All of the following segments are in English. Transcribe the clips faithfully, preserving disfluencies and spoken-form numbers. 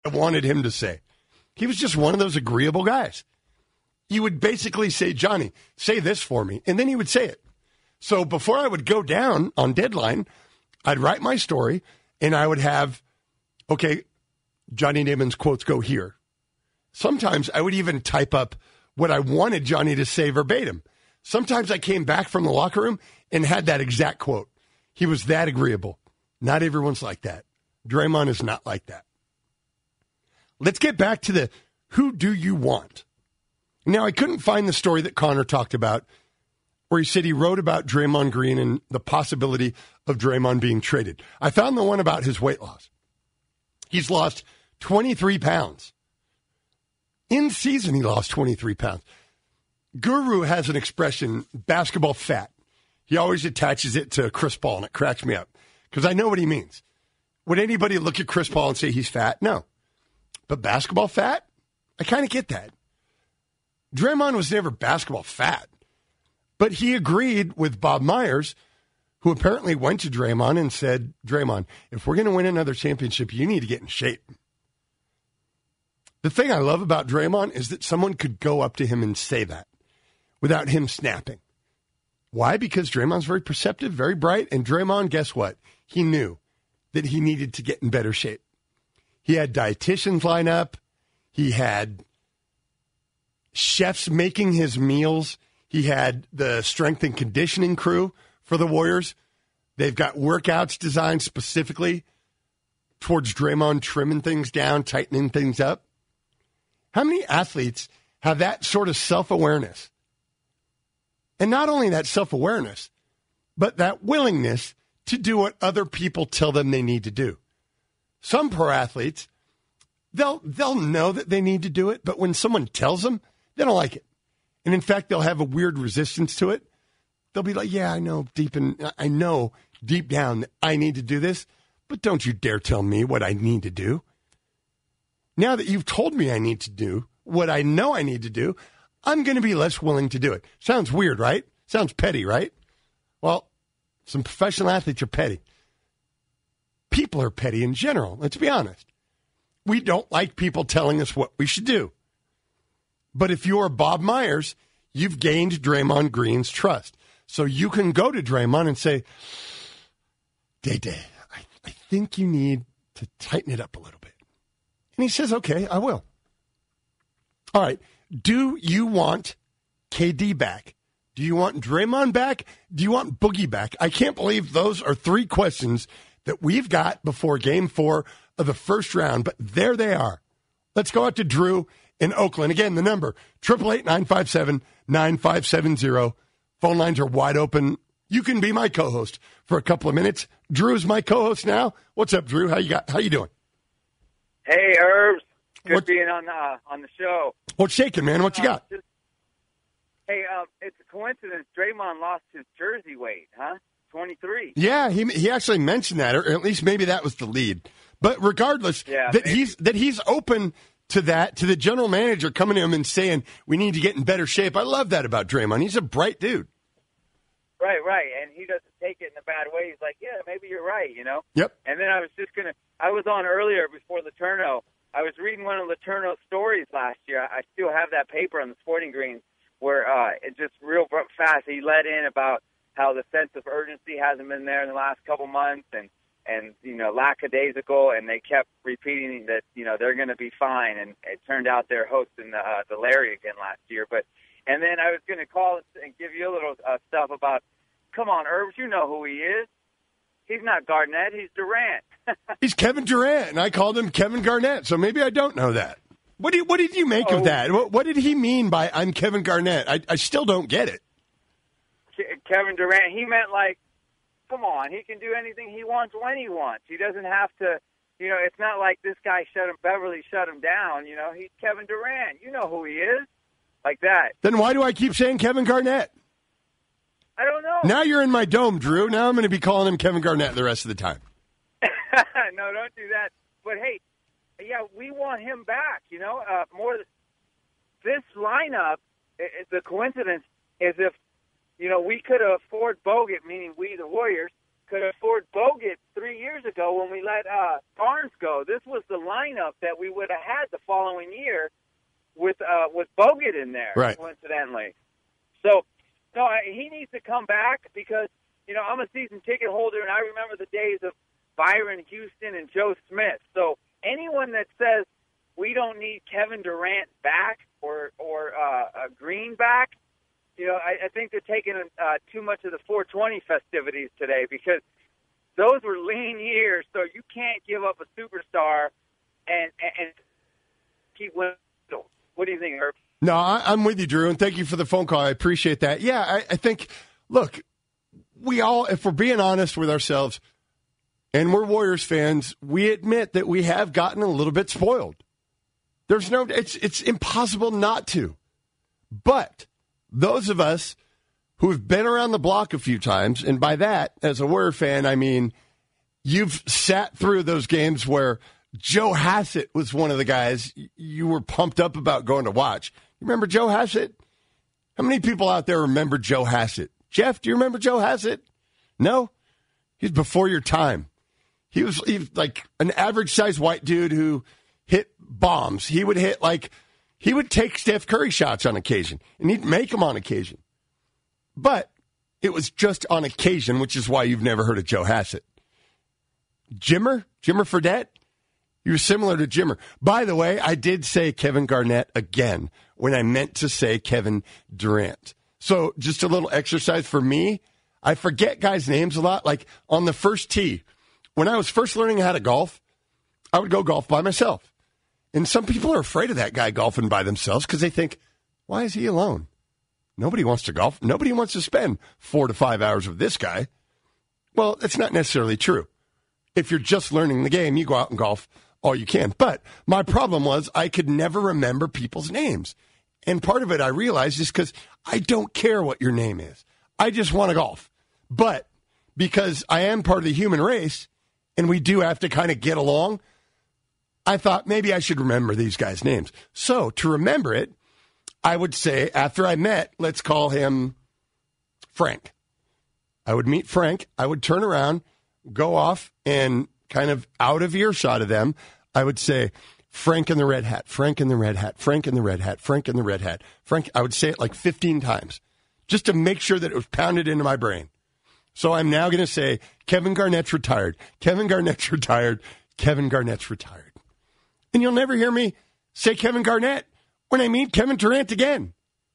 I wanted him to say. He was just one of those agreeable guys. He would basically say, Johnny, say this for me, and then he would say it. So before I would go down on deadline, I'd write my story, and I would have, okay, Johnny Namath's quotes go here. Sometimes I would even type up what I wanted Johnny to say verbatim. Sometimes I came back from the locker room and had that exact quote. He was that agreeable. Not everyone's like that. Draymond is not like that. Let's get back to the who do you want? Now, I couldn't find the story that Connor talked about where he said he wrote about Draymond Green and the possibility of Draymond being traded. I found the one about his weight loss. He's lost twenty-three pounds. In season, he lost twenty-three pounds. Guru has an expression, basketball fat. He always attaches it to Chris Paul, and it cracks me up because I know what he means. Would anybody look at Chris Paul and say he's fat? No. But basketball fat? I kind of get that. Draymond was never basketball fat. But he agreed with Bob Myers, who apparently went to Draymond and said, Draymond, if we're going to win another championship, you need to get in shape. The thing I love about Draymond is that someone could go up to him and say that without him snapping. Why? Because Draymond's very perceptive, very bright, and Draymond, guess what? He knew that he needed to get in better shape. He had dietitians line up. He had chefs making his meals. He had the strength and conditioning crew for the Warriors. They've got workouts designed specifically towards Draymond trimming things down, tightening things up. How many athletes have that sort of self-awareness? And not only that self-awareness, but that willingness to do what other people tell them they need to do. Some pro athletes, they'll they'll know that they need to do it, but when someone tells them, they don't like it. And in fact, they'll have a weird resistance to it. They'll be like, yeah, I know deep in, I know deep down that I need to do this, but don't you dare tell me what I need to do. Now that you've told me I need to do what I know I need to do, I'm going to be less willing to do it. Sounds weird, right? Sounds petty, right? Well, some professional athletes are petty. People are petty in general, let's be honest. We don't like people telling us what we should do. But if you're Bob Myers, you've gained Draymond Green's trust. So you can go to Draymond and say, Day-Day, I, I think you need to tighten it up a little bit. And he says, okay, I will. All right, do you want K D back? Do you want Draymond back? Do you want Boogie back? I can't believe those are three questions that we've got before game four of the first round, but there they are. Let's go out to Drew in Oakland. Again, the number, eight eight eight, nine five seven, nine five seven zero. Phone lines are wide open. You can be my co-host for a couple of minutes. Drew's my co-host now. What's up, Drew? How you got? How you doing? Hey, Herbs. Good what, being on uh, on the show. What's shaking, man? What you got? Uh, just, hey, uh, it's a coincidence. Draymond lost his jersey weight, huh? twenty-three. Yeah, he he actually mentioned that, or at least maybe that was the lead. But regardless, yeah, that maybe. he's that he's open to that, to the general manager coming to him and saying, we need to get in better shape. I love that about Draymond. He's a bright dude. Right, right. And he doesn't take it in a bad way. He's like, yeah, maybe you're right, you know? Yep. And then I was just going to – I was on earlier before Letourneau. I was reading one of Letourneau's stories last year. I still have that paper on the Sporting Greens where uh, it just real fast he let in about how the sense of urgency hasn't been there in the last couple months and, and you know, lackadaisical, and they kept repeating that, you know, they're going to be fine. And it turned out they're hosting the, uh, the Larry again last year. But And then I was going to call and give you a little uh, stuff about, come on, Herbs, you know who he is. He's not Garnett, he's Durant. He's Kevin Durant, and I called him Kevin Garnett, so maybe I don't know that. What did, what did you make oh. of that? What, what did he mean by I'm Kevin Garnett? I, I still don't get it. Kevin Durant, he meant like, come on, he can do anything he wants when he wants. He doesn't have to, you know, it's not like this guy shut him, Beverly shut him down. You know, he's Kevin Durant. You know who he is. Like that. Then why do I keep saying Kevin Garnett? I don't know. Now you're in my dome, Drew. Now I'm going to be calling him Kevin Garnett the rest of the time. No, don't do that. But, hey, yeah, we want him back, you know. Uh, more. This lineup, it, the coincidence is if, you know, we could afford Bogut, meaning we, the Warriors, could afford Bogut three years ago when we let uh, Barnes go. This was the lineup that we would have had the following year with uh, with Bogut in there, right. coincidentally. So, no, I, he needs to come back because, you know, I'm a season ticket holder, and I remember the days of Byron Houston and Joe Smith. So anyone that says we don't need Kevin Durant back or, or uh, Green back, you know, I, I think they're taking uh, too much of the four twenty festivities today because those were lean years. So you can't give up a superstar and, and, and keep winning. What do you think, Herb? No, I, I'm with you, Drew, and thank you for the phone call. I appreciate that. Yeah, I, I think, look, we all, if we're being honest with ourselves, and we're Warriors fans, we admit that we have gotten a little bit spoiled. There's no, it's it's impossible not to. But those of us who have been around the block a few times, and by that, as a Warrior fan, I mean, you've sat through those games where Joe Hassett was one of the guys you were pumped up about going to watch. You remember Joe Hassett? How many people out there remember Joe Hassett? Jeff, do you remember Joe Hassett? No? He's before your time. He was, he was like an average-sized white dude who hit bombs. He would hit like, he would take Steph Curry shots on occasion, and he'd make them on occasion. But it was just on occasion, which is why you've never heard of Joe Hassett. Jimmer? Jimmer Fredette? He was similar to Jimmer. By the way, I did say Kevin Garnett again when I meant to say Kevin Durant. So just a little exercise for me. I forget guys' names a lot. Like on the first tee, when I was first learning how to golf, I would go golf by myself. And some people are afraid of that guy golfing by themselves because they think, why is he alone? Nobody wants to golf. Nobody wants to spend four to five hours with this guy. Well, that's not necessarily true. If you're just learning the game, you go out and golf all you can. But my problem was I could never remember people's names. And part of it I realized is because I don't care what your name is. I just want to golf. But because I am part of the human race and we do have to kind of get along, I thought maybe I should remember these guys' names. So to remember it, I would say after I met, let's call him Frank. I would meet Frank. I would turn around, go off, and kind of out of earshot of them, I would say, Frank in the red hat, Frank in the red hat, Frank in the red hat, Frank in the red hat. Frank, I would say it like fifteen times just to make sure that it was pounded into my brain. So I'm now going to say, Kevin Garnett's retired, Kevin Garnett's retired, Kevin Garnett's retired. And you'll never hear me say Kevin Garnett when I meet Kevin Durant again.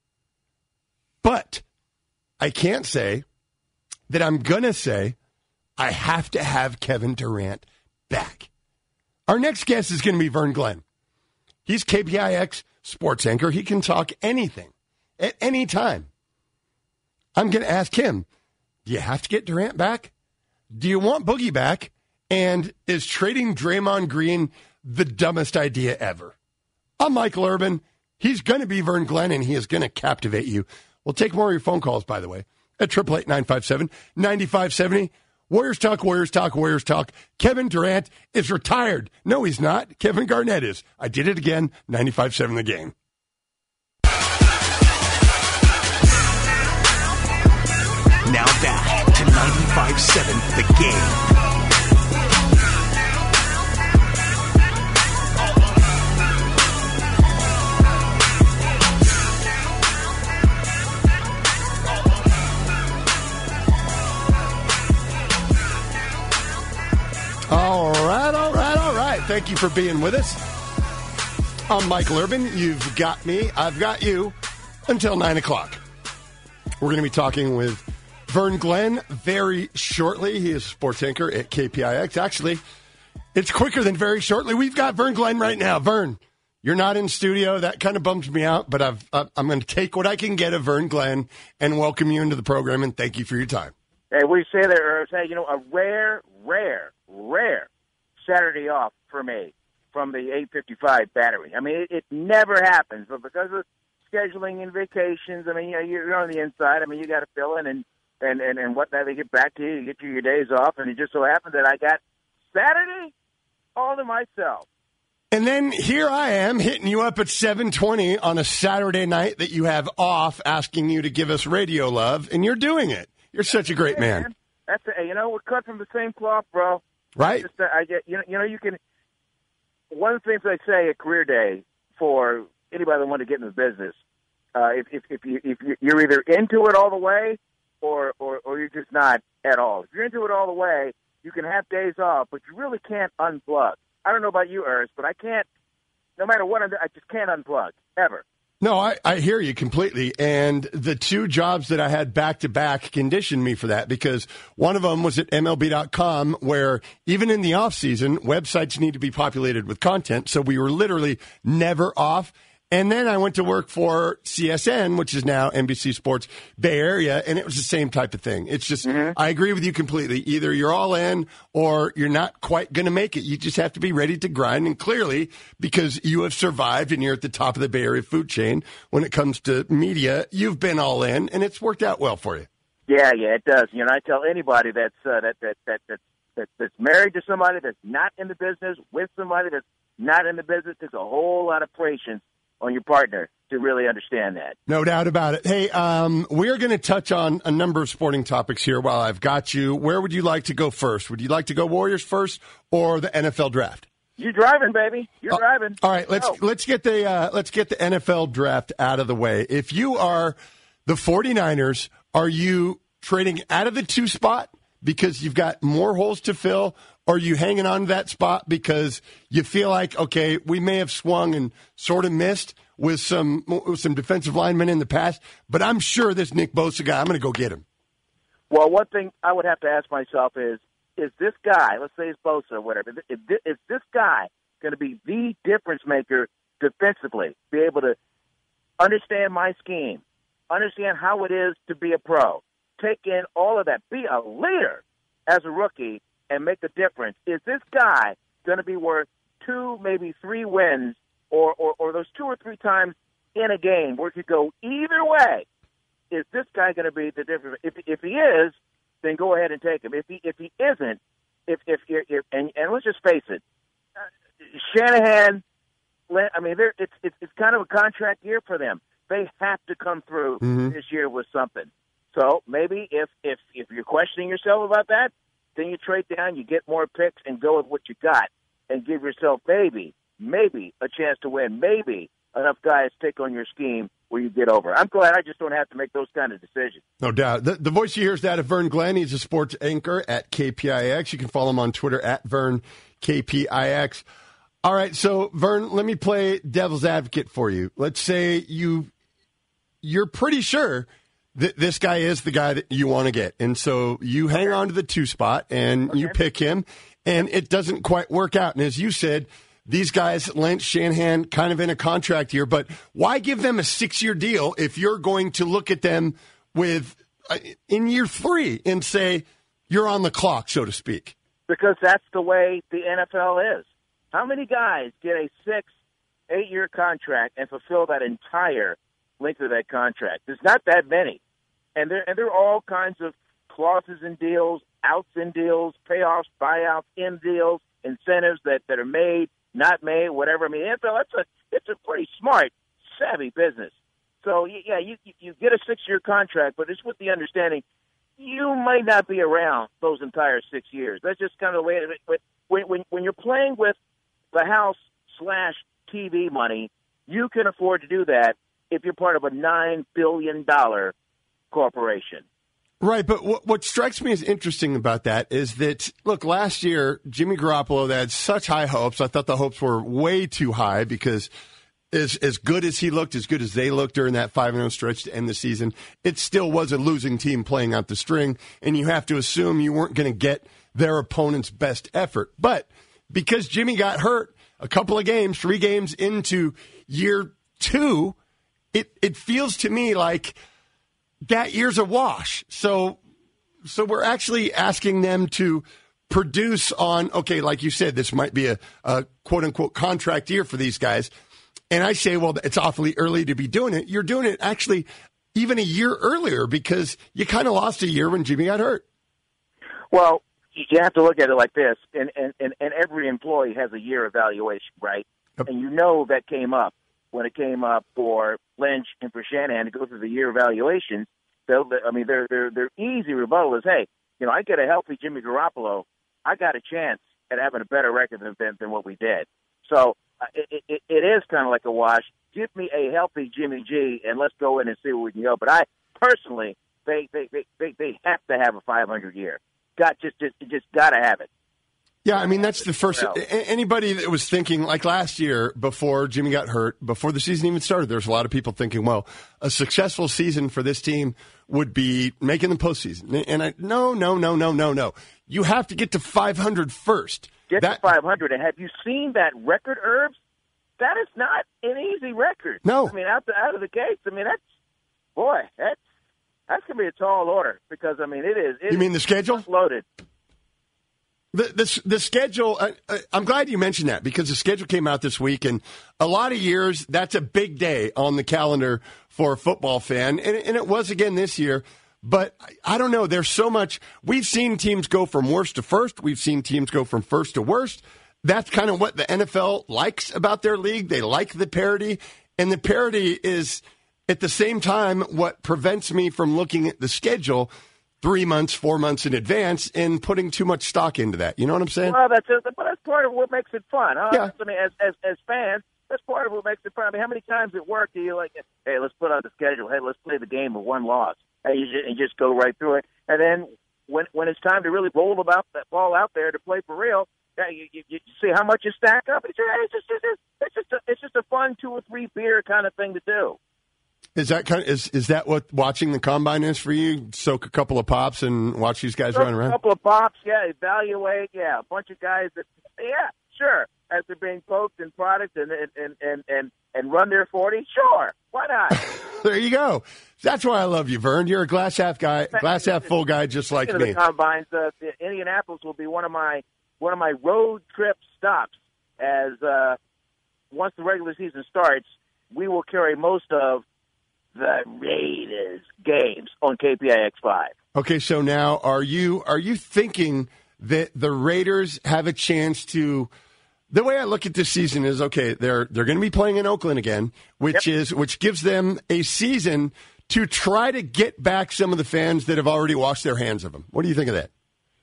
But I can't say that I'm going to say I have to have Kevin Durant back. Our next guest is going to be Vern Glenn. He's K P I X sports anchor. He can talk anything at any time. I'm going to ask him, do you have to get Durant back? Do you want Boogie back? And is trading Draymond Green the dumbest idea ever? I'm Michael Urban. He's going to be Vern Glenn, and he is going to captivate you. We'll take more of your phone calls, by the way, at eight eight eight, nine five seven, nine five seven zero. Warriors talk, Warriors talk, Warriors talk. Kevin Durant is retired. No, he's not. Kevin Garnett is. I did it again. ninety-five seven The Game. Now back to ninety-five seven The Game. All right, all right, all right. Thank you for being with us. I'm Michael Urban. You've got me. I've got you until nine o'clock. We're going to be talking with Vern Glenn very shortly. He is a sports anchor at K P I X. Actually, it's quicker than very shortly. We've got Vern Glenn right now. Vern, you're not in studio. That kind of bums me out, but I've, I'm going to take what I can get of Vern Glenn and welcome you into the program, and thank you for your time. Hey, we say there, uh, say, you know, a rare, rare, rare Saturday off for me from the eight fifty-five battery. I mean, it, it never happens, but because of scheduling and vacations, I mean, you know, you're on the inside. I mean, you got to fill in and, and, and, and whatnot. They get back to you, you get you your days off, and it just so happened that I got Saturday all to myself. And then here I am hitting you up at seven twenty on a Saturday night that you have off, asking you to give us radio love, and you're doing it. You're such a great hey, man. man. That's a, you know, we're cut from the same cloth, bro. Right. Just, uh, I get you know you know you can. One of the things I say at Career Day for anybody that wants to get in the business, uh, if if if you if you're either into it all the way, or, or or you're just not at all. If you're into it all the way, you can have days off, but you really can't unplug. I don't know about you, Urs, but I can't. No matter what I'm doing, I just can't unplug ever. No, I, I hear you completely. And the two jobs that I had back to back conditioned me for that, because one of them was at M L B dot com, where even in the off season, websites need to be populated with content. So we were literally never off. And then I went to work for C S N, which is now N B C Sports Bay Area, and it was the same type of thing. It's just, mm-hmm. I agree with you completely. Either you're all in or you're not quite going to make it. You just have to be ready to grind. And clearly, because you have survived and you're at the top of the Bay Area food chain when it comes to media, you've been all in, and it's worked out well for you. Yeah, yeah, it does. You know, I tell anybody that's uh, that, that, that, that, that that's married to somebody that's not in the business, with somebody that's not in the business, there's a whole lot of patience on your partner to really understand that. No doubt about it. Hey, um, we're going to touch on a number of sporting topics here while I've got you. Where would you like to go first? Would you like to go Warriors first or the N F L draft? You're driving, baby. You're uh, driving. All right, let's Go. let's get the uh, let's get the N F L draft out of the way. If you are the 49ers, are you trading out of the two spot because you've got more holes to fill? Or are you hanging on to that spot because you feel like, okay, we may have swung and sort of missed with some with some defensive linemen in the past, but I'm sure this Nick Bosa guy, I'm going to go get him. Well, one thing I would have to ask myself is, is this guy, let's say it's Bosa or whatever, is this, is this guy going to be the difference maker defensively, be able to understand my scheme, understand how it is to be a pro, take in all of that, be a leader as a rookie, and make a difference? Is this guy going to be worth two, maybe three wins, or, or, or those two or three times in a game where it could go either way? Is this guy going to be the difference? If if he is, then go ahead and take him. If he if he isn't, if if, if and, and let's just face it, uh, Shanahan, I mean, it's it's it's kind of a contract year for them. They have to come through mm-hmm. this year with something. So maybe if if if you're questioning yourself about that, then you trade down, you get more picks, and go with what you got, and give yourself maybe, maybe a chance to win, maybe enough guys take on your scheme where you get over. I'm glad I just don't have to make those kind of decisions. No doubt. The, the voice you hear is that of Vern Glenn. He's a sports anchor at K P I X. You can follow him on Twitter at Vern K P I X. All right, so, Vern, let me play devil's advocate for you. Let's say you, you're pretty sure that this guy is the guy that you want to get. And so you hang on to the two spot and okay. you pick him, and it doesn't quite work out. And as you said, these guys, Lynch, Shanahan, kind of in a contract year, but why give them a six-year deal if you're going to look at them with uh, in year three and say you're on the clock, so to speak? Because that's the way the N F L is. How many guys get a six, eight-year contract and fulfill that entire length of that contract? There's not that many. And there, and there are all kinds of clauses in deals, outs in deals, payoffs, buyouts in deals, incentives that, that are made, not made, whatever. I mean, N F L, that's a, it's a pretty smart, savvy business. So, yeah, you you get a six-year contract, but it's with the understanding you might not be around those entire six years. That's just kind of the way it is. When, when, when you're playing with the house slash T V money, you can afford to do that if you're part of a nine billion dollars corporation. Right, but what, what strikes me as interesting about that is that, look, last year, Jimmy Garoppolo, they had such high hopes. I thought the hopes were way too high because as, as good as he looked, as good as they looked during that five and oh stretch to end the season, it still was a losing team playing out the string, and you have to assume you weren't going to get their opponent's best effort. But because Jimmy got hurt a couple of games, three games into year two, it, it feels to me like that year's a wash. So so we're actually asking them to produce on, okay, like you said, this might be a, a quote-unquote contract year for these guys. And I say, well, it's awfully early to be doing it. You're doing it actually even a year earlier because you kind of lost a year when Jimmy got hurt. Well, you have to look at it like this, and, and, and, and every employee has a year evaluation, right? Yep. And you know that came up when it came up for Lynch and for Shanahan to go through the year evaluations. So, I mean, their their their easy rebuttal is, hey, you know, I get a healthy Jimmy Garoppolo, I got a chance at having a better record than than, than what we did. So uh, it, it, it is kind of like a wash. Give me a healthy Jimmy G, and let's go in and see where we can go. But I personally, they they they they, they have to have a five hundred year. Got just just just got to have it. Yeah, I mean, that's the first. Anybody that was thinking, like last year, before Jimmy got hurt, before the season even started, there's a lot of people thinking, well, a successful season for this team would be making the postseason. And I, no, no, no, no, no, no. You have to get to five hundred first. Get that, to five hundred. And have you seen that record, Herbs? That is not an easy record. No. I mean, out, the, out of the gates, I mean, that's, boy, that's, that's going to be a tall order because, I mean, it is. It you mean the schedule? Loaded. The, the the schedule, uh, uh, I'm glad you mentioned that because the schedule came out this week, and a lot of years, that's a big day on the calendar for a football fan, and, and it was again this year. But I, I don't know, there's so much. We've seen teams go from worst to first. We've seen teams go from first to worst. That's kind of what the N F L likes about their league. They like the parity, and the parity is, at the same time, what prevents me from looking at the schedule three months, four months in advance and putting too much stock into that. You know what I'm saying? Well, that's, but that's part of what makes it fun. Huh? Yeah. I mean, as, as as fans, that's part of what makes it fun. I mean, how many times at work do you like, hey, let's put on the schedule. Hey, let's play the game with one loss. And you just, and just go right through it. And then when when it's time to really roll about that ball out there to play for real, yeah, you, you, you see how much you stack up. It's just, it's just, it's just, a, it's just a fun two or three beer kind of thing to do. Is that kind of, is is that what watching the combine is for you? Soak a couple of pops and watch these guys Soak run around? A couple of pops, yeah. Evaluate, yeah. A bunch of guys that, yeah, sure. As they're being poked and product and and and and and run their forty, sure. Why not? There you go. That's why I love you, Vern. You're a glass half guy, glass half full guy, just like Speaking me. Of the combines, uh, Indianapolis will be one of my one of my road trip stops. As uh, once the regular season starts, we will carry most of the Raiders games on K P I X five. Okay, so now are you are you thinking that the Raiders have a chance to? The way I look at this season is okay. They're they're going to be playing in Oakland again, which Yep. is which gives them a season to try to get back some of the fans that have already washed their hands of them. What do you think of that?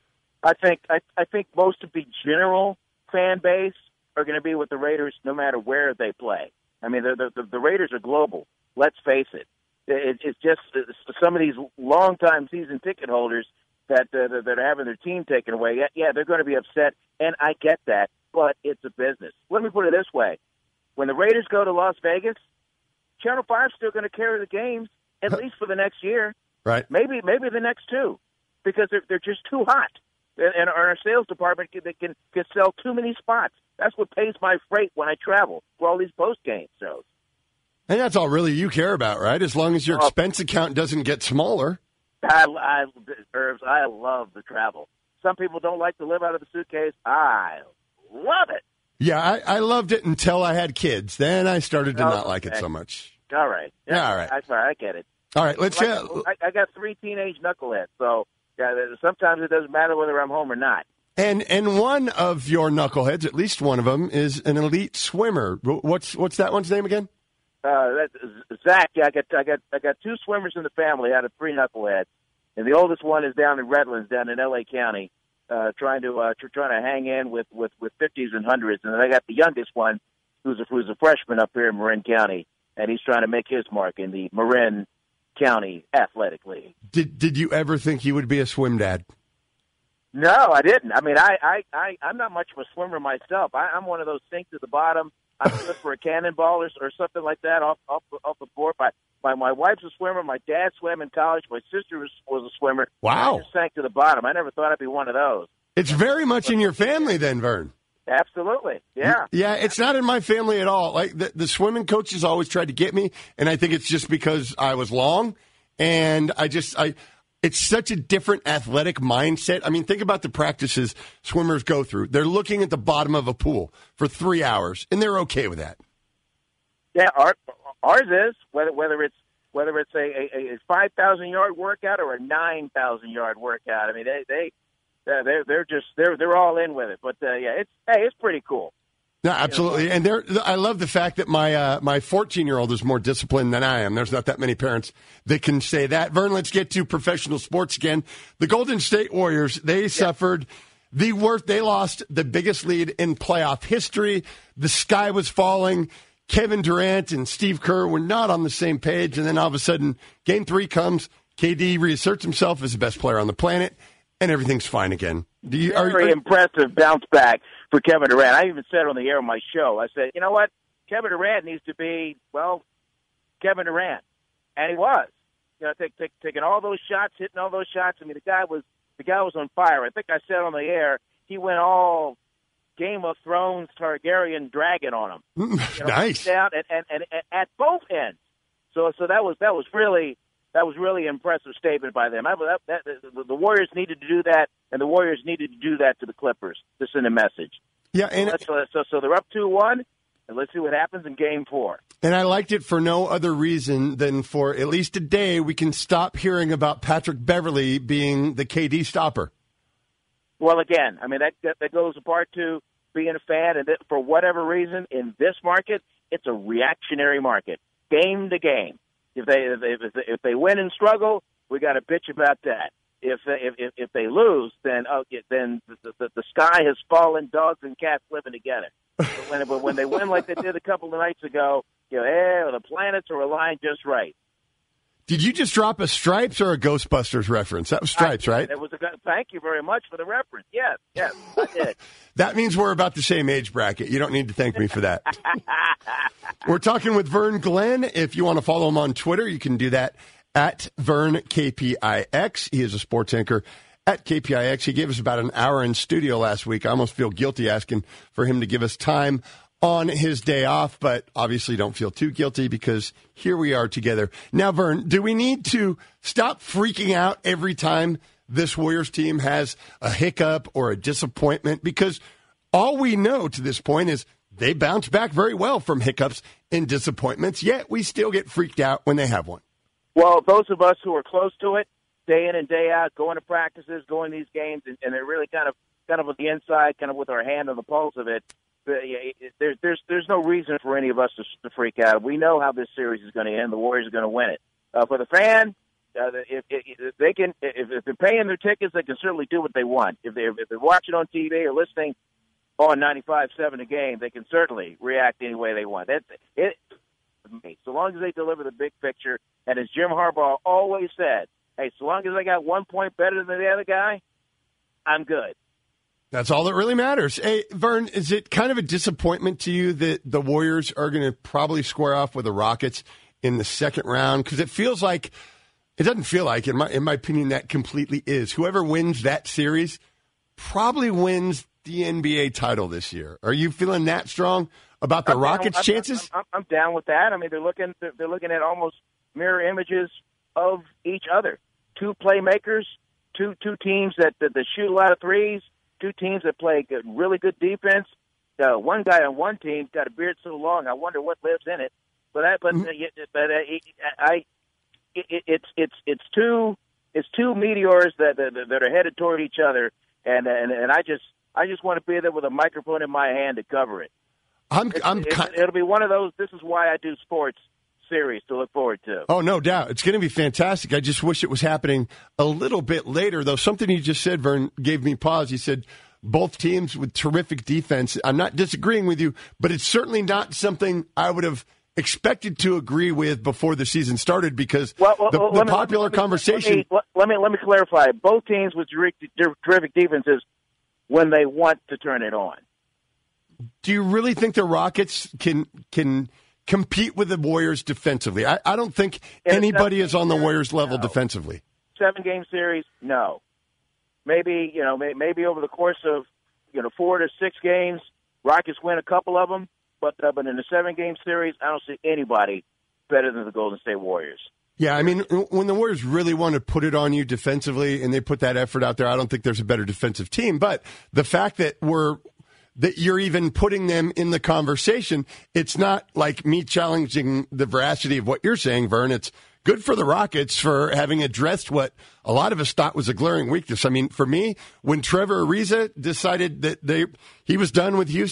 I think I, I think most of the general fan base are going to be with the Raiders no matter where they play. I mean, the the, the Raiders are global. Let's face it. It, it's just some of these longtime season ticket holders that uh, that are having their team taken away. Yeah, yeah, they're going to be upset, and I get that, but it's a business. Let me put it this way. When the Raiders go to Las Vegas, Channel five's still going to carry the games, at least for the next year. Right. Maybe maybe the next two, because they're, they're just too hot. And our sales department can, they can, can sell too many spots. That's what pays my freight when I travel for all these post-game shows. And that's all really you care about, right? As long as your Oh. expense account doesn't get smaller. I, I, Herbs, I love the travel. Some people don't like to live out of the suitcase. I love it. Yeah, I, I loved it until I had kids. Then I started to Oh, not like it okay. so much. All right. Yeah, all right. I'm sorry, I get it. All right, let's. Like, Uh, I, I got three teenage knuckleheads, so yeah, sometimes it doesn't matter whether I'm home or not. and and one of your knuckleheads, at least one of them, is an elite swimmer. What's what's that one's name again? Uh, that's, Zach, yeah, I got, I got, I got two swimmers in the family out of three knuckleheads, and the oldest one is down in Redlands, down in L A County, uh, trying to uh, tr- trying to hang in with, with, with fifties and hundreds, and then I got the youngest one, who's a, who's a freshman up here in Marin County, and he's trying to make his mark in the Marin County Athletic League. Did Did you ever think you would be a swim dad? No, I didn't. I mean, I, I, I I'm not much of a swimmer myself. I, I'm one of those sink to the bottom. I flip for a cannonball or, or something like that off off, off the board. My, my my wife's a swimmer. My dad swam in college. My sister was, was a swimmer. Wow. I just sank to the bottom. I never thought I'd be one of those. It's very much in your family, then, Vern. Absolutely, yeah. Yeah, it's not in my family at all. Like the, the swimming coaches always tried to get me, and I think it's just because I was long, and I just I. It's such a different athletic mindset. I mean, think about the practices swimmers go through. They're looking at the bottom of a pool for three hours, and they're okay with that. Yeah, our, ours is whether whether it's whether it's a, a, a five thousand yard workout or a nine thousand yard workout. I mean, they they they're they're just they're they're all in with it. But uh, yeah, it's hey, it's pretty cool. No, absolutely. And there, I love the fact that my uh, my fourteen-year-old is more disciplined than I am. There's not that many parents that can say that. Vern, let's get to professional sports again. The Golden State Warriors, they yeah. suffered the worst. They lost the biggest lead in playoff history. The sky was falling. Kevin Durant and Steve Kerr were not on the same page. And then all of a sudden, game three comes. K D reasserts himself as the best player on the planet, and everything's fine again. Do you, Very are, are, impressive bounce back for Kevin Durant. I even said on the air on my show, I said, you know what? Kevin Durant needs to be, well, Kevin Durant. And he was. You know, take, take, taking all those shots, hitting all those shots. I mean, the guy was the guy was on fire. I think I said on the air, he went all Game of Thrones Targaryen dragon on him. You know, nice. Down and, and, and, and at both ends. So so that was that was really that was really an impressive statement by them. I, that, that, the Warriors needed to do that, and the Warriors needed to do that to the Clippers to send a message. Yeah, and so, so, so they're up two one, and let's see what happens in Game Four. And I liked it for no other reason than for at least a day we can stop hearing about Patrick Beverley being the K D stopper. Well, again, I mean that that, that goes apart to being a fan, and that for whatever reason in this market, it's a reactionary market, game to game. If they if, if, if they win and struggle, we got to bitch about that. If if if they lose, then oh, then the, the, the sky has fallen, dogs and cats living together. But when, but when they win like they did a couple of nights ago, you know, hey, the planets are aligned just right. Did you just drop a Stripes or a Ghostbusters reference? That was Stripes, I, right? It was a, thank you very much for the reference. Yes, yes, I did. That means we're about the same age bracket. You don't need to thank me for that. We're talking with Vern Glenn. If you want to follow him on Twitter, you can do that at Vern K P I X. He is a sports anchor at K P I X. He gave us about an hour in studio last week. I almost feel guilty asking for him to give us time on his day off, but obviously don't feel too guilty because here we are together. Now, Vern, do we need to stop freaking out every time this Warriors team has a hiccup or a disappointment? Because all we know to this point is they bounce back very well from hiccups and disappointments, yet we still get freaked out when they have one. Well, those of us who are close to it, day in and day out, going to practices, going to these games, and, and they're really kind of kind of on the inside, kind of with our hand on the pulse of it, There's there's there's no reason for any of us to, to freak out. We know how this series is going to end. The Warriors are going to win it. Uh, for the fan, uh, if, if, if they can, if, if they're paying their tickets, they can certainly do what they want. If they're if they're watching on T V or listening on ninety-five seven a game, they can certainly react any way they want. That's it. So long as they deliver the big picture, and as Jim Harbaugh always said, hey, so long as I got one point better than the other guy, I'm good. That's all that really matters. Hey, Vern, is it kind of a disappointment to you that the Warriors are going to probably square off with the Rockets in the second round? Because it feels like, it doesn't feel like, in my in my opinion, that completely is. Whoever wins that series probably wins the N B A title this year. Are you feeling that strong about the I'm Rockets' down, I'm, chances? I'm, I'm down with that. I mean, they're looking they're, they're looking at almost mirror images of each other. Two playmakers, two two teams that, that, that shoot a lot of threes. Two teams that play good, really good defense. Uh, one guy on one team got a beard so long, I wonder what lives in it. But I, but, mm-hmm. uh, but uh, I, it, it's it's it's two it's two meteors that, that that are headed toward each other, and and and I just I just want to be there with a microphone in my hand to cover it. I'm it's, I'm it's, kind... it'll be one of those. This is why I do sports series to look forward to. Oh, no doubt. It's going to be fantastic. I just wish it was happening a little bit later, though. Something you just said, Vern, gave me pause. You said both teams with terrific defense. I'm not disagreeing with you, but it's certainly not something I would have expected to agree with before the season started because well, well, the, well, the me, popular let me, conversation... Let me, let me let me clarify. Both teams with terrific defenses when they want to turn it on. Do you really think the Rockets can can... compete with the Warriors defensively? I, I don't think In anybody is on the Warriors series, level no. defensively. Seven-game series, no. Maybe, you know, may, maybe over the course of, you know, four to six games, Rockets win a couple of them, but, uh, but in a seven-game series, I don't see anybody better than the Golden State Warriors. Yeah, I mean, when the Warriors really want to put it on you defensively and they put that effort out there, I don't think there's a better defensive team. But the fact that we're that you're even putting them in the conversation, it's not like me challenging the veracity of what you're saying, Vern. It's good for the Rockets for having addressed what a lot of us thought was a glaring weakness. I mean, for me, when Trevor Ariza decided that they he was done with Houston,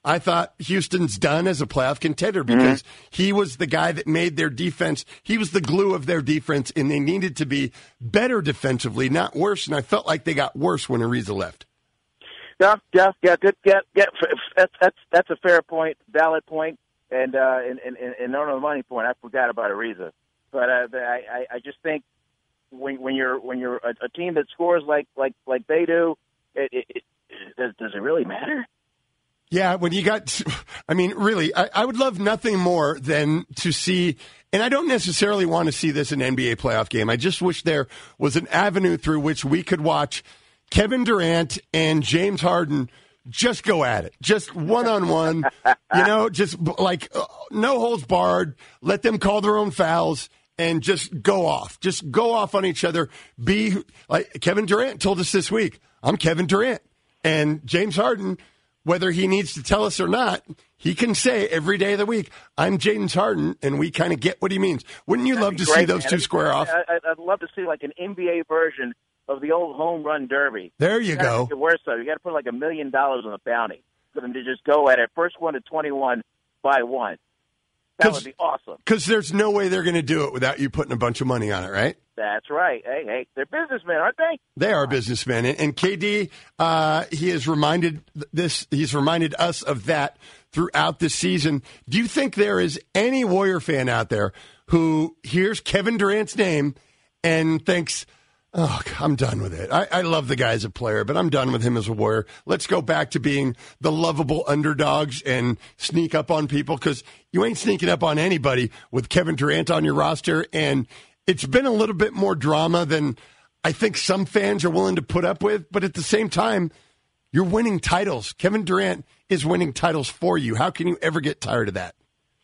I thought Houston's done as a playoff contender because mm-hmm. he was the guy that made their defense. He was the glue of their defense, and they needed to be better defensively, not worse. And I felt like they got worse when Ariza left. Yeah, yeah, yeah. Good, yeah, yeah. That's that's that's a fair point, valid point, and uh, and and and on the money point, I forgot about Ariza, but uh, I I just think when when you're when you're a, a team that scores like like like they do, it, it, it does does it really matter? Yeah, when you got, I mean, really, I, I would love nothing more than to see, and I don't necessarily want to see this in an N B A playoff game. I just wish there was an avenue through which we could watch Kevin Durant and James Harden just go at it, just one-on-one, you know, just like uh, no holds barred, let them call their own fouls and just go off, just go off on each other. Be like Kevin Durant told us this week, I'm Kevin Durant, and James Harden, whether he needs to tell us or not, he can say every day of the week, I'm James Harden, and we kind of get what he means. Wouldn't you That'd love to great, see those man. two square off? I, I'd love to see like an N B A version of the old home run derby. There you, you go. Make it worse, though. You got to put like a million dollars on the bounty for them to just go at it. First one to twenty-one by one. That would be awesome. Because there's no way they're going to do it without you putting a bunch of money on it, right? That's right. Hey, hey, they're businessmen, aren't they? They are businessmen, and, and K D, uh, he has reminded this. He's reminded us of that throughout the season. Do you think there is any Warrior fan out there who hears Kevin Durant's name and thinks, "Oh, I'm done with it. I, I love the guy as a player, but I'm done with him as a Warrior. Let's go back to being the lovable underdogs and sneak up on people," because you ain't sneaking up on anybody with Kevin Durant on your roster, and it's been a little bit more drama than I think some fans are willing to put up with, but at the same time, you're winning titles. Kevin Durant is winning titles for you. How can you ever get tired of that?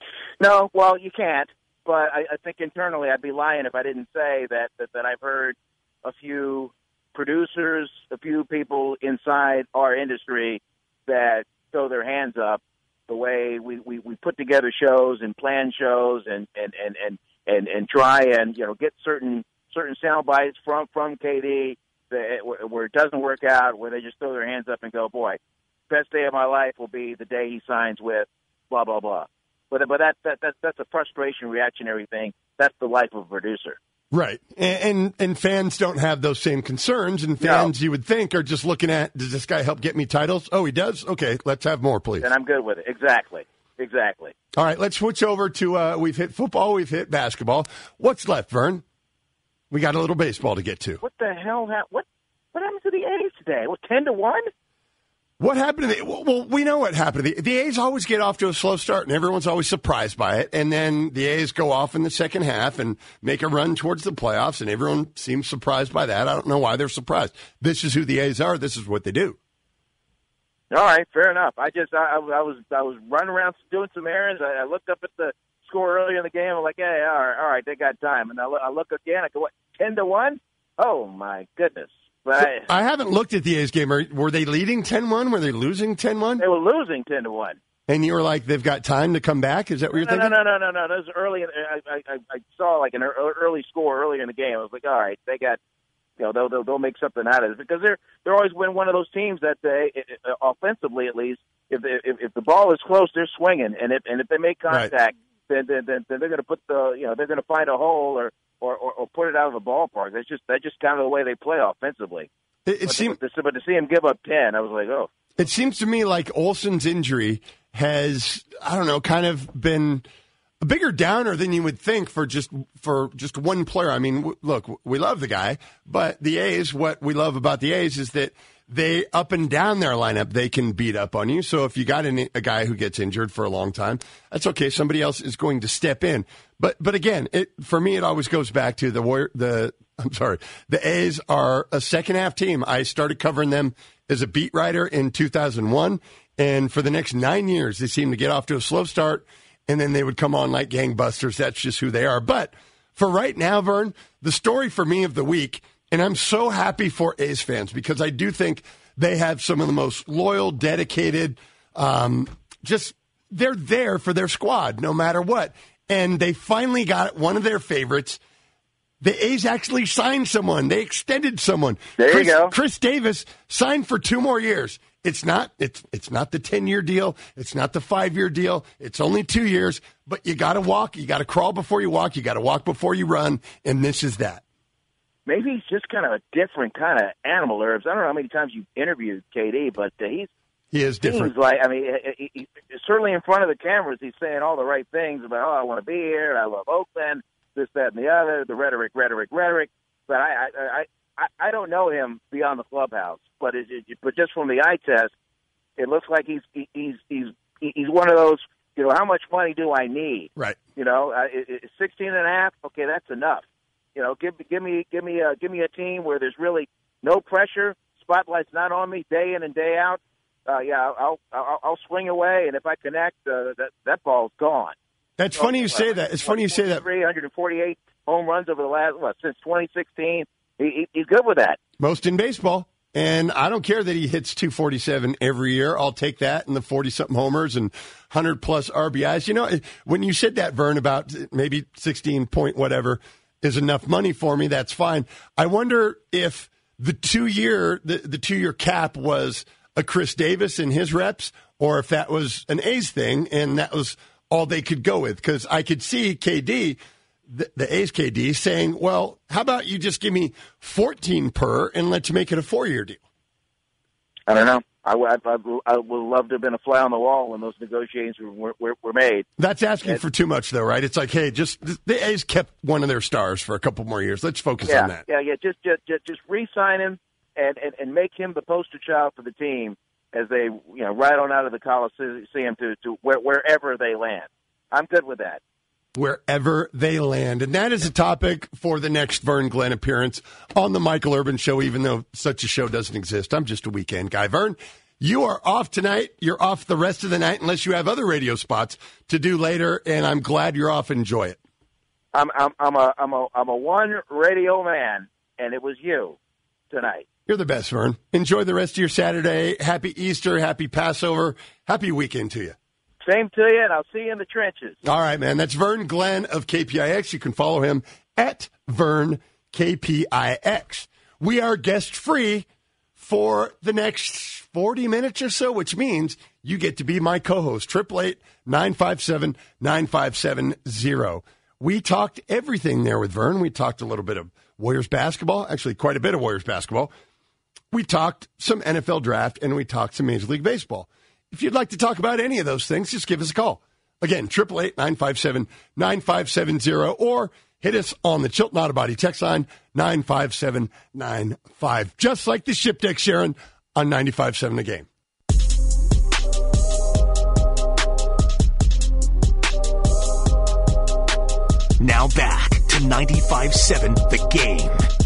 No, well, you can't, but I, I think internally I'd be lying if I didn't say that, that, that I've heard a few producers, a few people inside our industry that throw their hands up the way we, we, we put together shows and plan shows and, and, and, and, and, and try and, you know, get certain certain sound bites from, from K D that, where it doesn't work out, where they just throw their hands up and go, boy, best day of my life will be the day he signs with blah, blah, blah. But, but that, that, that, that's a frustration reactionary thing. That's the life of a producer. Right. And, and and fans don't have those same concerns, and fans no. you would think are just looking at, does this guy help get me titles? Oh, he does? Okay, let's have more, please. And I'm good with it. Exactly. Exactly. All right, let's switch over to, uh, we've hit football, we've hit basketball. What's left, Vern? We got a little baseball to get to. What the hell? Ha- what What happened to the A's today? What, ten to one? What happened to the – well, we know what happened to the – the A's always get off to a slow start, and everyone's always surprised by it. And then the A's go off in the second half and make a run towards the playoffs, and everyone seems surprised by that. I don't know why they're surprised. This is who the A's are. This is what they do. All right, fair enough. I just I, I was I was running around doing some errands. I, I looked up at the score earlier in the game. I'm like, hey, all right, all right, they got time. And I look, I look again. I go, what, ten to one? Oh, my goodness. But so I, I haven't looked at the A's game. Were they leading ten one? Were they losing ten one? They were losing ten to one. And you were like, they've got time to come back? Is that what you're no, thinking? No, no, no, no, no. That was early. I, I, I saw like an early score earlier in the game. I was like, all right, they got, you know, they'll they'll, they'll make something out of it because they're they're always been one of those teams that they, offensively at least, if they, if, if the ball is close, they're swinging, and if and if they make contact, right. then, then then then they're going to put the you know they're going to find a hole or, or, or, or put it out of the ballpark. That's just that's just kind of the way they play offensively. It, it but, seemed, to, but to see him give up ten, I was like, oh. It seems to me like Olson's injury has, I don't know, kind of been a bigger downer than you would think for just for just one player. I mean, w- look, we love the guy, but the A's, what we love about the A's is that they up and down their lineup, they can beat up on you. So if you got an, a guy who gets injured for a long time, that's okay. Somebody else is going to step in. But but again, it, for me, it always goes back to the Warrior, the I'm sorry, the A's are a second half team. I started covering them as a beat writer in two thousand one, and for the next nine years, they seemed to get off to a slow start, and then they would come on like gangbusters. That's just who they are. But for right now, Vern, the story for me of the week, and I'm so happy for A's fans because I do think they have some of the most loyal, dedicated, um, just they're there for their squad no matter what. And they finally got one of their favorites. The A's actually signed someone. They extended someone. There Chris, you go. Chris Davis signed for two more years. It's not it's it's not the ten-year deal. It's not the five-year deal. It's only two years. But you got to walk. You got to crawl before you walk. You got to walk before you run. And this is that. Maybe he's just kind of a different kind of animal, Herbs. I don't know how many times you've interviewed K D, but uh, he's he is different. Seems like, I mean, he, he, certainly in front of the cameras, he's saying all the right things about, oh, I want to be here. I love Oakland, this, that, and the other, the rhetoric, rhetoric, rhetoric. But I, I, I, I don't know him beyond the clubhouse. But it, it, but just from the eye test, it looks like he's he's he's he's one of those. You know, how much money do I need? Right. You know, uh, it, it, sixteen and a half. Okay, that's enough. You know, give give me give me a give me a team where there's really no pressure, spotlight's not on me day in and day out. Uh, yeah, I'll, I'll I'll swing away, and if I connect, uh, that that ball's gone. That's so, funny you say that. It's funny you say that. three hundred forty-eight home runs over the last what since twenty sixteen. He, he, he's good with that. Most in baseball. And I don't care that he hits two forty-seven every year. I'll take that and the forty-something homers and one hundred plus R B Is. You know, when you said that, Vern, about maybe sixteen point whatever is enough money for me, that's fine. I wonder if the two-year the, the two-year cap was a Chris Davis and his reps, or if that was an A's thing and that was all they could go with. Because I could see K D, the, the A's K D, saying, well, how about you just give me fourteen per and let's make it a four-year deal? I don't know. I, I, I, I would love to have been a fly on the wall when those negotiations were, were, were made. That's asking and, for too much, though, right? It's like, hey, just the A's kept one of their stars for a couple more years. Let's focus yeah, on that. Yeah, yeah, just just just, just re-sign him and, and, and make him the poster child for the team as they you know ride on out of the Coliseum to, to where, wherever they land. I'm good with that. Wherever they land. And that is a topic for the next Vern Glenn appearance on the Michael Urban Show, even though such a show doesn't exist. I'm just a weekend guy. Vern, you are off tonight. You're off the rest of the night unless you have other radio spots to do later, and I'm glad you're off. Enjoy it. I'm I'm I'm a I'm a I'm a one radio man, and it was you tonight. You're the best, Vern. Enjoy the rest of your Saturday. Happy Easter, happy Passover, happy weekend to you. Same to you, and I'll see you in the trenches. All right, man. That's Vern Glenn of K P I X. You can follow him at Vern K P I X. We are guest-free for the next forty minutes or so, which means you get to be my co-host, eight eight eight, nine five seven, nine five seven zero. We talked everything there with Vern. We talked a little bit of Warriors basketball, actually quite a bit of Warriors basketball. We talked some N F L draft, and we talked some Major League Baseball. If you'd like to talk about any of those things, just give us a call. Again, eight eight eight, nine five seven, nine five seven zero, or hit us on the Chilton Auto Body text line, nine five seven nine five. Just like the ship deck, Sharon, on ninety-five point seven The Game. Now back to ninety-five point seven The Game.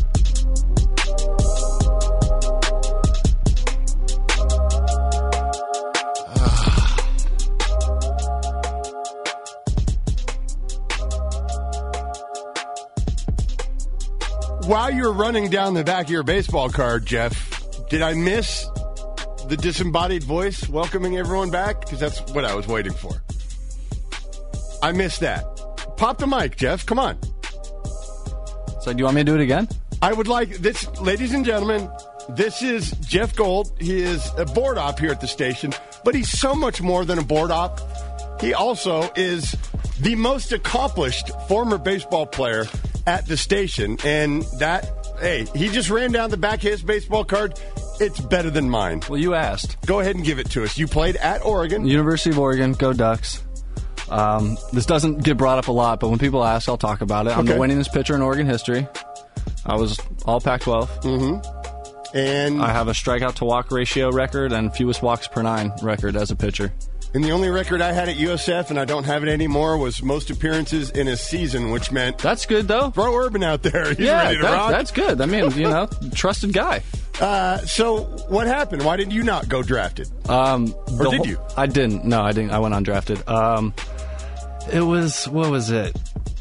While you're running down the back of your baseball card, Jeff, did I miss the disembodied voice welcoming everyone back? Because that's what I was waiting for. I missed that. Pop the mic, Jeff. Come on. So do you want me to do it again? I would like this, ladies and gentlemen, this is Jeff Gold. He is a board op here at the station, but he's so much more than a board op. He also is the most accomplished former baseball player at the station, and that, hey, he just ran down the back of his baseball card. It's better than mine. Well, you asked. Go ahead and give it to us. You played at Oregon. University of Oregon, go Ducks. Um, this doesn't get brought up a lot, but when people ask, I'll talk about it. I'm okay. the winningest pitcher in Oregon history. I was all Pac twelve. Mm-hmm. And I have a strikeout to walk ratio record and fewest walks per nine record as a pitcher. And the only record I had at U S F, and I don't have it anymore, was most appearances in a season, which meant... That's good, though. Throw Urban out there. He's yeah, ready to that, rock. That's good. I mean, you know, trusted guy. Uh, so what happened? Why did you not go drafted? Um, or did whole, you? I didn't. No, I didn't. I went undrafted. Um, it was... What was it?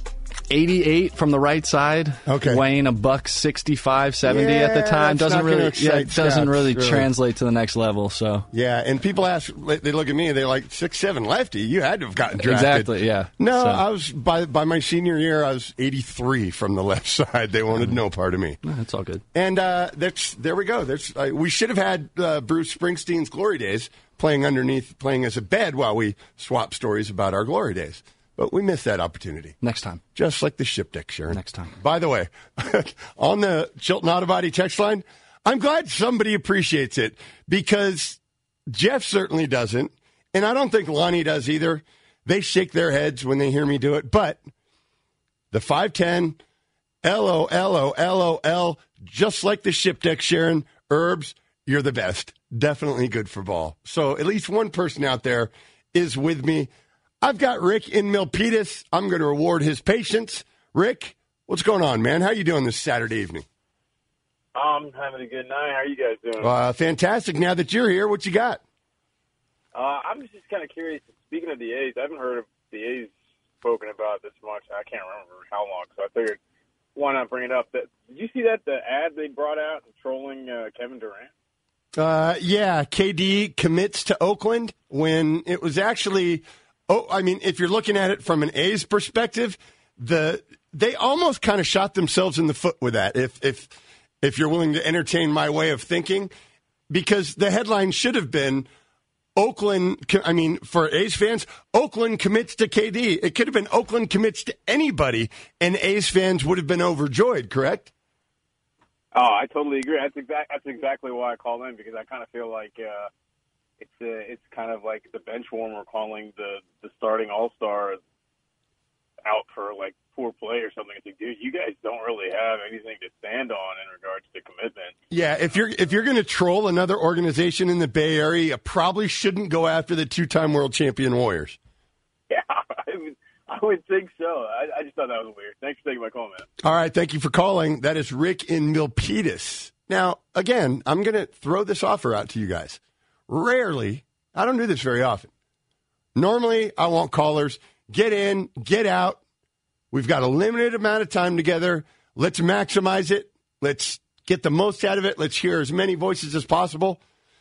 eighty-eight from the right side. Okay. Weighing a buck sixty-five, seventy Yeah, at the time. that's Doesn't not gonna really, excite yeah, it doesn't scraps, really really. translate to the next level. So Yeah, and people ask, they look at me, they're like, six seven lefty. You had to have gotten drafted. Exactly, yeah. No, So- I was, by by my senior year, I was eighty-three from the left side. They wanted no part of me. no, it's all good. And uh, that's there we go. There's, uh, we should have had uh, Bruce Springsteen's glory days playing underneath, playing as a bed while we swap stories about our glory days. But we missed that opportunity. Next time. Just like the ship deck, Sharon. Next time. By the way, on the Chilton Auto Body text line, I'm glad somebody appreciates it because Jeff certainly doesn't, and I don't think Lonnie does either. They shake their heads when they hear me do it. But the five ten, L O L O L O L, just like the ship deck, Sharon, Herbs, you're the best. Definitely good for ball. So at least one person out there is with me. I've got Rick in Milpitas. I'm going to reward his patience. Rick, what's going on, man? How you doing this Saturday evening? I'm having a good night. How are you guys doing? Uh, fantastic. Now that you're here, what you got? Uh, I'm just kind of curious. Speaking of the A's, I haven't heard of the A's spoken about this much. I can't remember how long, so I figured why not bring it up. That, did you see that, the ad they brought out trolling uh, Kevin Durant? Uh, yeah, K D commits to Oakland when it was actually – oh, I mean, if you're looking at it from an A's perspective, the they almost kind of shot themselves in the foot with that. If if if you're willing to entertain my way of thinking, because the headline should have been Oakland. I mean, for A's fans, Oakland commits to K D. It could have been Oakland commits to anybody, and A's fans would have been overjoyed. Correct? Oh, I totally agree. That's exact. That's exactly why I called in, because I kind of feel like. Uh, It's uh, it's kind of like the bench warmer calling the, the starting all-star out for, like, poor play or something. It's like, dude, you guys don't really have anything to stand on in regards to commitment. Yeah, if you're if you're going to troll another organization in the Bay Area, you probably shouldn't go after the two-time world champion Warriors. Yeah, I would, I would think so. I, I just thought that was weird. Thanks for taking my call, man. All right, thank you for calling. That is Rick in Milpitas. Now, again, I'm going to throw this offer out to you guys. Rarely, I don't do this very often. Normally, I want callers, get in, get out. We've got a limited amount of time together. Let's maximize it. Let's get the most out of it. Let's hear as many voices as possible.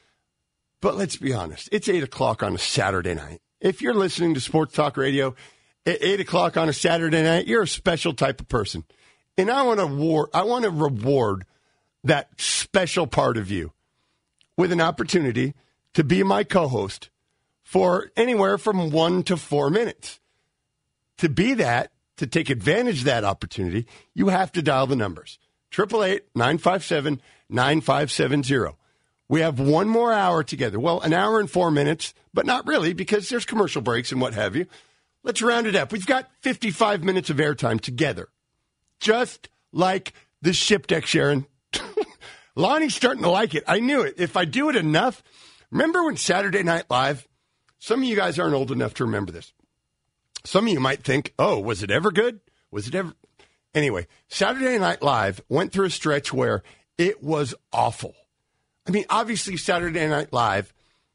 But let's be honest, it's eight o'clock on a Saturday night. If you're listening to Sports Talk Radio at eight o'clock on a Saturday night, you're a special type of person. And I want to war- I want to reward that special part of you with an opportunity to be my co-host for anywhere from one to four minutes. To be that, to take advantage of that opportunity, you have to dial the numbers. eight eight eight, nine five seven, nine five seven zero. We have one more hour together. Well, an hour and four minutes, but not really because there's commercial breaks and what have you. Let's round it up. We've got fifty-five minutes of airtime together, just like the ship deck, Sharon. Lonnie's starting to like it. I knew it. If I do it enough... Remember when Saturday Night Live, some of you guys aren't old enough to remember this. Some of you might think, oh, was it ever good? Was it ever? Anyway, Saturday Night Live went through a stretch where it was awful. I mean, obviously Saturday Night Live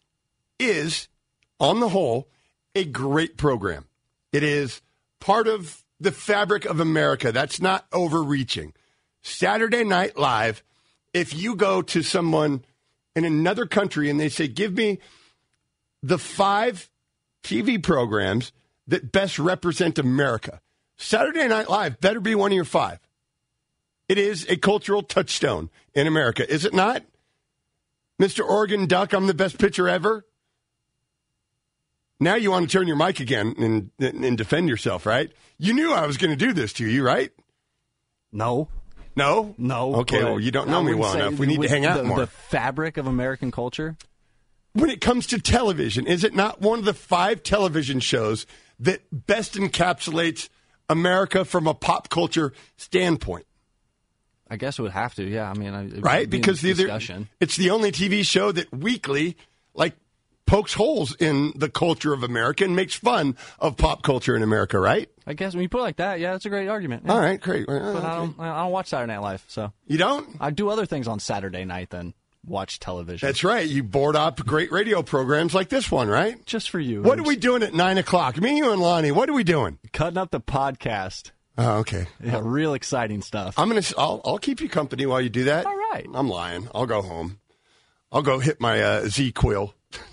is, on the whole, a great program. It is part of the fabric of America. That's not overreaching. Saturday Night Live, if you go to someone in another country and they say, give me the five T V programs that best represent America, Saturday Night Live better be one of your five. It is a cultural touchstone in America, is it not? Mister Oregon Duck, I'm the best pitcher ever. Now you want to turn your mic again and, and defend yourself, right? You knew I was going to do this to you, right? No. No? No. Okay, well, you don't know me well enough. We need to hang out the, more. The fabric of American culture? When it comes to television, is it not one of the five television shows that best encapsulates America from a pop culture standpoint? I guess it would have to, yeah. I mean, it right? would be Because the, discussion. it's the only T V show that weekly, like, pokes holes in the culture of America and makes fun of pop culture in America, right? I guess when you put it like that, yeah, that's a great argument. Yeah. All right, great. But I don't, I don't watch Saturday Night Live, so. You don't? I do other things on Saturday night than watch television. That's right. You board up great radio programs like this one, right? Just for you. What are we doing at nine o'clock? Me, you, and Lonnie, what are we doing? Cutting up the podcast. Oh, okay. Yeah, real exciting stuff. I'm gonna. I'll, I'll keep you company while you do that. All right. I'm lying. I'll go home. I'll go hit my uh, Z-Quill.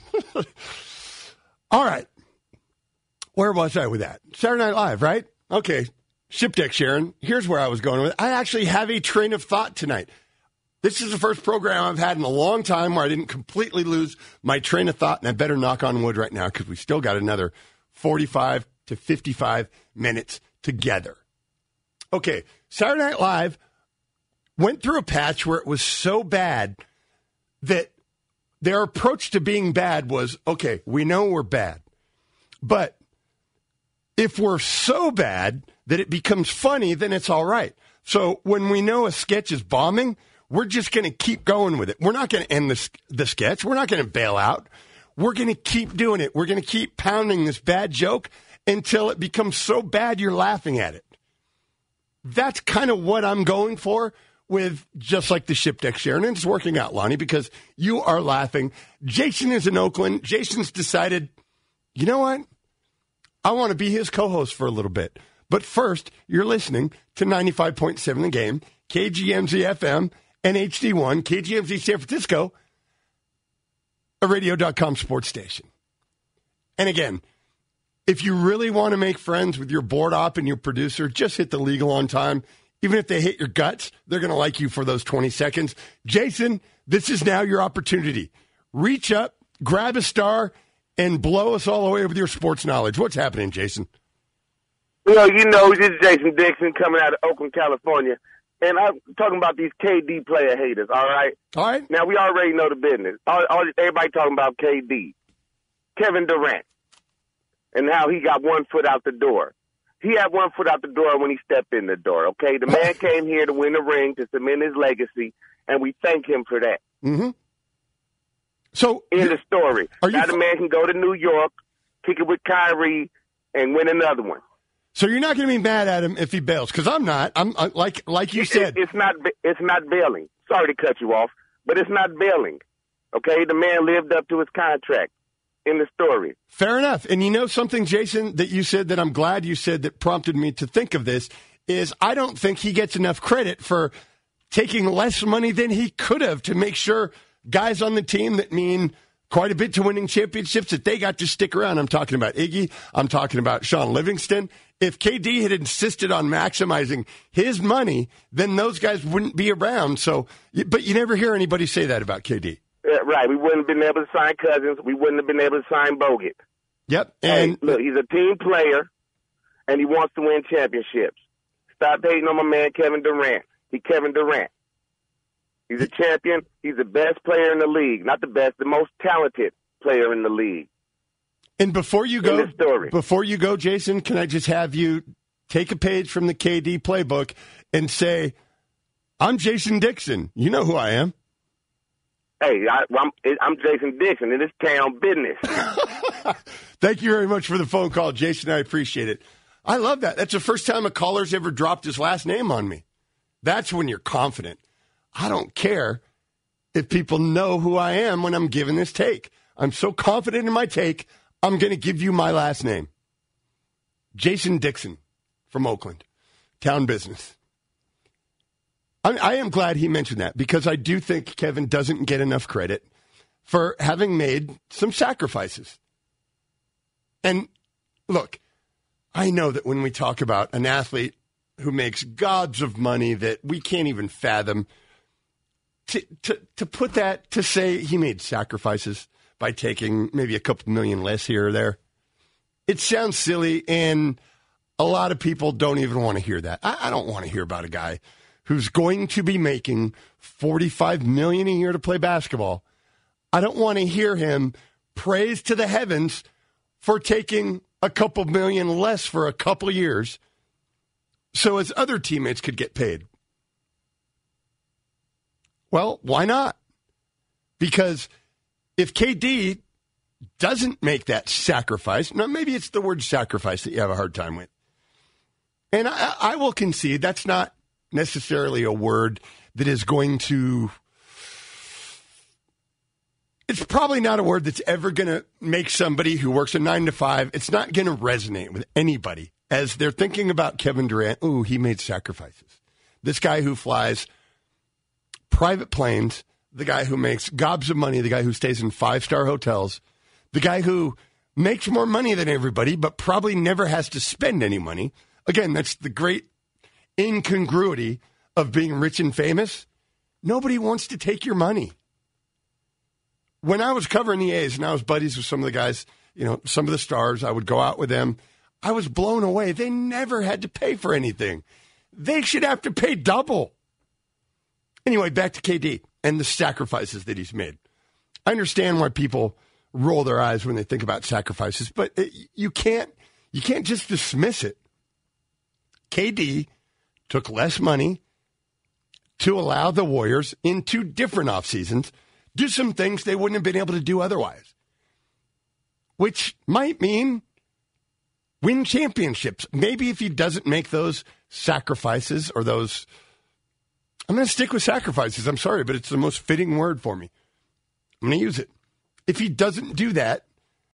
All right. Where was I with that? Saturday Night Live, right? Okay. Ship deck, Sharon. Here's where I was going with it. I actually have a train of thought tonight. This is the first program I've had in a long time where I didn't completely lose my train of thought, and I better knock on wood right now because we still got another forty-five to fifty-five minutes together. Okay, Saturday Night Live went through a patch where it was so bad that their approach to being bad was, okay, we know we're bad, but if we're so bad that it becomes funny, then it's all right. So when we know a sketch is bombing, we're just going to keep going with it. We're not going to end the, the sketch. We're not going to bail out. We're going to keep doing it. We're going to keep pounding this bad joke until it becomes so bad you're laughing at it. That's kind of what I'm going for with Just Like the Ship Deck, Sharon. And it's working out, Lonnie, because you are laughing. Jason is in Oakland. Jason's decided, you know what? I want to be his co-host for a little bit. But first, you're listening to ninety-five point seven The Game, K G M Z F M, and H D one, K G M Z San Francisco, a radio dot com sports station. And again, if you really want to make friends with your board op and your producer, just hit the legal on time. Even if they hit your guts, they're going to like you for those twenty seconds. Jason, this is now your opportunity. Reach up, grab a star, and blow us all away with your sports knowledge. What's happening, Jason? Well, you know, this is Jason Dixon coming out of Oakland, California. And I'm talking about these K D player haters, all right? All right. Now, we already know the business. All, all, everybody talking about K D. Kevin Durant. And how he got one foot out the door. He had one foot out the door when he stepped in the door, okay? The man came here to win the ring, to cement his legacy, and we thank him for that. Mm-hmm. So, in the story. Are you now the man can go to New York, kick it with Kyrie, and win another one. So you're not going to be mad at him if he bails, because I'm not. I'm uh, like like you it, said. It, it's not. It's not bailing. Sorry to cut you off, but it's not bailing. Okay, the man lived up to his contract in the story. Fair enough. And you know something, Jason, that you said that I'm glad you said that prompted me to think of this is I don't think he gets enough credit for taking less money than he could have to make sure guys on the team that mean quite a bit to winning championships that they got to stick around. I'm talking about Iggy. I'm talking about Sean Livingston. If K D had insisted on maximizing his money, then those guys wouldn't be around. So, but you never hear anybody say that about K D. Yeah, right. We wouldn't have been able to sign Cousins. We wouldn't have been able to sign Bogut. Yep. And hey, look, he's a team player, and he wants to win championships. Stop hating on my man Kevin Durant. He Kevin Durant. He's a champion. He's the best player in the league. Not the best, the most talented player in the league. And before you go, before you go, Jason, can I just have you take a page from the K D playbook and say, "I'm Jason Dixon. You know who I am." Hey, I, I'm, I'm Jason Dixon, and it's town business. Thank you very much for the phone call, Jason. I appreciate it. I love that. That's the first time a caller's ever dropped his last name on me. That's when you're confident. I don't care if people know who I am when I'm giving this take. I'm so confident in my take, I'm going to give you my last name. Jason Dixon from Oakland. Town business. I, I am glad he mentioned that because I do think Kevin doesn't get enough credit for having made some sacrifices. And look, I know that when we talk about an athlete who makes gobs of money that we can't even fathom, to, to, to put that, to say he made sacrifices by taking maybe a couple million less here or there, it sounds silly, and a lot of people don't even want to hear that. I, I don't want to hear about a guy who's going to be making forty-five million dollars a year to play basketball. I don't want to hear him praise to the heavens for taking a couple million less for a couple of years so his other teammates could get paid. Well, why not? Because if K D doesn't make that sacrifice, now maybe it's the word sacrifice that you have a hard time with. And I, I will concede that's not necessarily a word that is going to, it's probably not a word that's ever going to make somebody who works a nine to five, it's not going to resonate with anybody as they're thinking about Kevin Durant, ooh, he made sacrifices. This guy who flies private planes, the guy who makes gobs of money, the guy who stays in five-star hotels, the guy who makes more money than everybody but probably never has to spend any money. Again, that's the great incongruity of being rich and famous. Nobody wants to take your money. When I was covering the A's and I was buddies with some of the guys, you know, some of the stars, I would go out with them. I was blown away. They never had to pay for anything. They should have to pay double. Anyway, back to K D and the sacrifices that he's made. I understand why people roll their eyes when they think about sacrifices, but it, you can't you can't just dismiss it. K D took less money to allow the Warriors in two different off seasons do some things they wouldn't have been able to do otherwise, which might mean win championships. Maybe if he doesn't make those sacrifices or those, I'm going to stick with sacrifices. I'm sorry, but it's the most fitting word for me. I'm going to use it. If he doesn't do that,